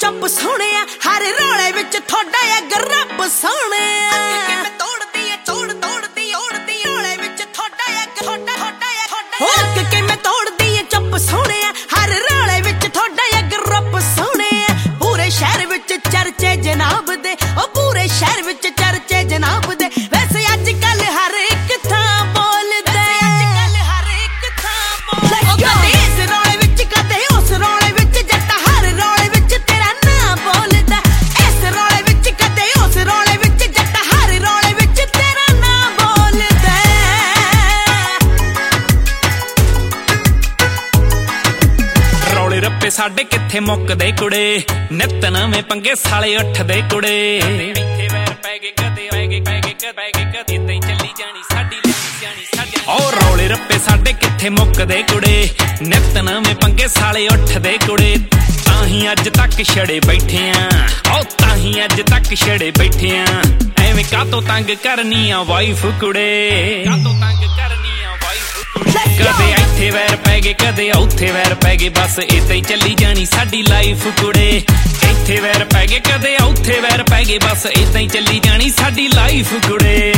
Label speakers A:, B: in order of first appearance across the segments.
A: ਚੁੱਪ ਸੋਹਣਿਆ ਹਰ ਰੌਲੇ ਵਿੱਚ ਥੋੜਾ ਅਗ ਰੱਬ ਸੋਹਣਿਆ ਕਿਵੇਂ ਤੋੜਦੀ ਏ ਤੋੜਦੀ ਓੜਦੀ ਰੌਲੇ ਵਿੱਚ ਥੋੜਾ ਅਗ ਥੋੜਾ ਕਿਵੇਂ ਤੋੜਦੀ ਏ ਚੁੱਪ ਸੋਹਣਿਆ ਹਰ ਰੌਲੇ ਵਿੱਚ ਥੋੜਾ ਅਗ ਰੱਬ ਸੋਹਣਿਆ ਪੂਰੇ ਸ਼ਹਿਰ ਵਿੱਚ ਚਰਚੇ ਜਨਾਬ ਦੇ ਉਹ ਪੂਰੇ ਸ਼ਹਿਰ ਵਿੱਚ ਚਰਚੇ ਜਨਾਬ ਦੇ ਵੈਸੇ ਅੱਜ ਕੱਲ ਹਰ ਇੱਕ ਥਾਂ ਬੋਲਦਾ ਹਰ ਇੱਕ ਥਾਂ ਬੋਲਦਾ ਕਦੇ ਇਸ ਰੌਲੇ ਵਿੱਚ ਕਦੇ ਉਸ ਰੌਲੇ ਵਿੱਚ ਜੱਟ ਹਰ ਰੌਲੇ ਵਿੱਚ ਤੇਰਾ ਨਾਂ ਬੋਲਦਾ ਇਸ ਰੌਲੇ ਵਿੱਚ ਕਦੇ ਉਸ ਰੌਲੇ ਵਿੱਚ ਜੱਟ ਹਰ ਰੌਲੇ ਵਿੱਚ ਤੇਰਾ ਨਾਂ ਬੋਲਦਾ
B: ਰੌਲੇ ਰੱਪੇ ਸਾਡੇ ਕਿੱਥੇ ਮੁੱਕਦੇ ਕੁੜੇ ਨਿੱਤ ਨਵੇਂ ਪੰਗੇ ਸਾਲੇ ਉੱਠਦੇ ਕੁੜੇ ਇੱਥੇ ਵੈਰ ਪੈ ਗਏ ਕਦੇ ਕਦੇ ਏਦਾਂ ਚੱਲੀ ਜਾਣੀ ਸਾਡੀ ਉਹ ਰੌਲੇ ਰੱਪੇ ਸਾਡੇ ਕਿੱਥੇ ਮੁੱਕਦੇ ਕੁੜੇ ਨਿੱਤ ਨਵੇਂ ਪੰਗੇ ਸਾਲੇ ਉੱਠਦੇ ਕੁੜੇ ਤਾਂ ਹੀ ਅੱਜ ਤੱਕ ਛੜੇ ਬੈਠੇ ਆ ਉਹ ਤਾਂ ਹੀ ਅੱਜ ਤੱਕ ਛੜੇ ਬੈਠੇ ਆ ਐਵੇਂ ਕਾਤੋਂ ਤੰਗ ਕਰਨੀ ਆ ਵਾਈਫ ਕੁੜੇ ਕਾਤੋਂ ਤੰਗ ਕਰਨੀ ਆ ਵਾਈਫ ਕੁੜੇ ਕਦੇ ਇੱਥੇ ਵੈਰ ਪੈ ਗਏ ਕਦੇ ਉੱਥੇ ਵੈਰ ਪੈ ਗਏ ਬਸ ਏਦਾਂ ਹੀ ਚੱਲੀ ਜਾਣੀ ਸਾਡੀ ਲਾਈਫ ਕੁੜੇ ਇੱਥੇ ਵੈਰ ਪੈ ਗਏ ਕਦੇ ਉੱਥੇ ਵੈਰ ਪੈ ਗਏ ਬਸ ਏਦਾਂ ਹੀ ਚੱਲੀ ਜਾਣੀ ਸਾਡੀ ਲਾਈਫ ਕੁੜੇ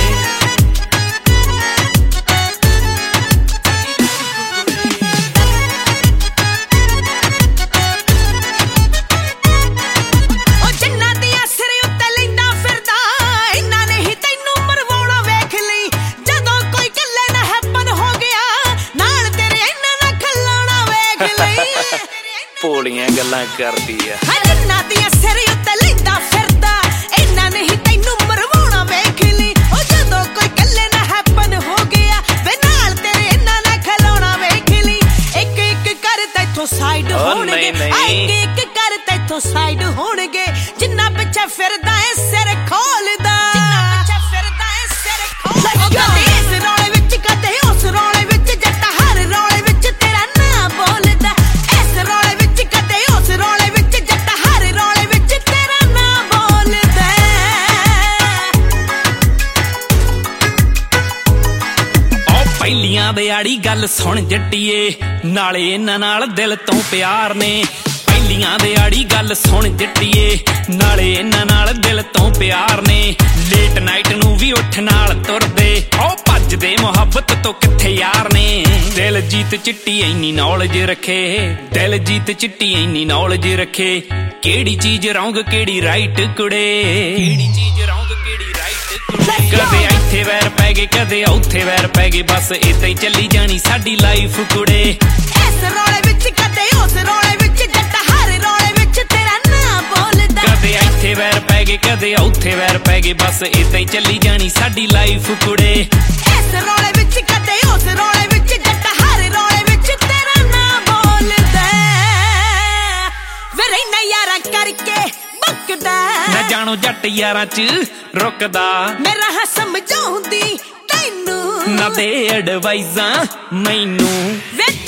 B: ਭੋਲੀਆਂ ਗੱਲਾਂ ਕਰਦੀ ਆ
A: ਜਿੰਨਾ ਦੀਆਂ ਸਿਰ ਉੱਤੇ ਲੈਂਦਾ ਫਿਰਦਾ ਇਹਨਾਂ ਨਹੀਂ ਤੈਨੂੰ ਮਰਵਾਉਣਾ ਵੇਖ ਲਈ ਉਹ ਜਦੋਂ ਕੋਈ ਗੱਲੇ ਨਾ ਹੈਪਨ ਹੋ ਗਿਆ ਵੇ ਨਾਲ ਤੇਰੇ ਇਹਨਾਂ ਨਾ ਖਲਾਉਣਾ ਵੇਖ ਲਈ ਇੱਕ ਇੱਕ ਕਰ ਤੈਥੋਂ ਸਾਈਡ ਹੋਣਗੇ ਇੱਕ ਇੱਕ ਕਰ ਤੈਥੋਂ ਸਾਈਡ ਹੋਣਗੇ ਜਿੰਨਾ ਪਿੱਛੇ ਫਿਰਦਾ ਏ ਸਿਰ ਖੋਲਦਾ ਜਿੰਨਾ ਪਿੱਛੇ ਫਿਰਦਾ ਏ ਸਿਰ ਖੋਲਦਾ ਕਦੇ ਇਸ ਰੌਲੇ ਵਿੱਚ ਕਦੇ ਉਸ ਰੌਲੇ ਵਿੱਚ ਜੱਟ ਹਰ ਰੌਲੇ ਵਿੱਚ ਤੇਰਾ ਨਾਂ ਬੋਲਦਾ ਇਸ ਰੌਲੇ ਵਿੱਚ ਕਦੇ ਉਸ ਰੌਲੇ ਵਿੱਚ ਜੱਟ ਹਰ ਰੌਲੇ ਵਿੱਚ ਤੇਰਾ ਨਾਂ ਬੋਲਦਾ
B: ਉਹ ਪਹਿਲੀਆਂ ਦੇ ਆੜੀ ਗੱਲ ਸੁਣ ਜੱਟੀਏ ਨਾਲੇ ਇਹਨਾਂ ਨਾਲ ਦਿਲ ਤੋਂ ਪਿਆਰ ਨੇ ਪਹਿਲੀਆਂ ਦੇ ਆੜੀ ਗੱਲ ਸੁਣ ਜੱਟੀਏ ਨਾਲੇ ਇਹਨਾਂ ਨਾਲ ਦਿਲ ਤੋਂ ਪਿਆਰ ਨੇ ਲੇਟ ਨਾਈਟ ਨੂੰ ਵੀ ਉੱਠ ਨਾਲ ਤੁਰਦੇ ਉਹ ਭੱਜਦੇ ਮੁਹੱਬਤ ਤੋਂ ਕਿੱਥੇ ਯਾਰ ਨੇ ਦਿਲਜੀਤ ਚਿੱਟੀ ਇੰਨੀ ਨੌਲੇਜ ਰੱਖੇ ਦਿਲਜੀਤ ਚਿੱਟੀ ਇੰਨੀ ਨੌਲੇਜ ਰੱਖੇ ਕਿਹੜੀ ਚੀਜ਼ ਰੌਂਗ ਕਿਹੜੀ ਰਾਈਟ ਕੁੜੇ ਕਿਹੜੀ ਚੀਜ਼ ਰੌਂਗ ਕਿਹੜੀ ਰਾਈਟ ਕੁੜੇ ਕਦੇ ਇੱਥੇ ਵੈਰ ਪੈ ਗਏ ਕਦੇ ਉੱਥੇ ਵੈਰ ਪੈ ਗਏ ਬਸ ਏਦਾਂ ਹੀ ਚੱਲੀ ਜਾਣੀ ਸਾਡੀ ਲਾਈਫ ਕੁੜੇ
A: ਇਸ ਰੌਲੇ ਵਿੱਚ ਕਦੇ ਉਸ ਰੌਲੇ ਵਿੱਚ ਜੱਟ ਹਰ ਰੌਲੇ ਵਿੱਚ ਤੇਰਾ ਨਾਂ ਬੋਲਦਾ
B: ਕਦੇ ਇੱਥੇ ਵੈਰ ਪੈ ਗਏ ਕਦੇ ਉੱਥੇ ਵੈਰ ਪੈ ਗਏ ਬਸ ਏਦਾਂ ਹੀ ਚੱਲੀ ਜਾਣੀ ਸਾਡੀ ਲਾਈਫ ਕੁੜੇ
A: ਇਸ ਰੌਲੇ ਵਿੱਚ ਕਦੇ ਉਸ ਰੌਲੇ ਵਿੱਚ ਜੱਟ ਹਰ ਰੌਲੇ ਵਿੱਚ ਤੇਰਾ ਨਾਂ ਬੋਲਦਾ ਵੇ ਰਹਿਣਾ ਯਾਰਾਂ ਕਰਕੇ ਬਕਦਾ
B: ਨਾ ਜਾਣੋ ਜੱਟ ਯਾਰਾਂ ਚ ਰੁਕਦਾ
A: ਮੇਰਾ ਹਾਂ ਸਮਝਾਉਂਦੀ ਤੈਨੂੰ
B: ਨਾ ਦੇ ਐਡਵਾਈਜ਼ਾਂ ਮੈਨੂੰ
A: ਵੇ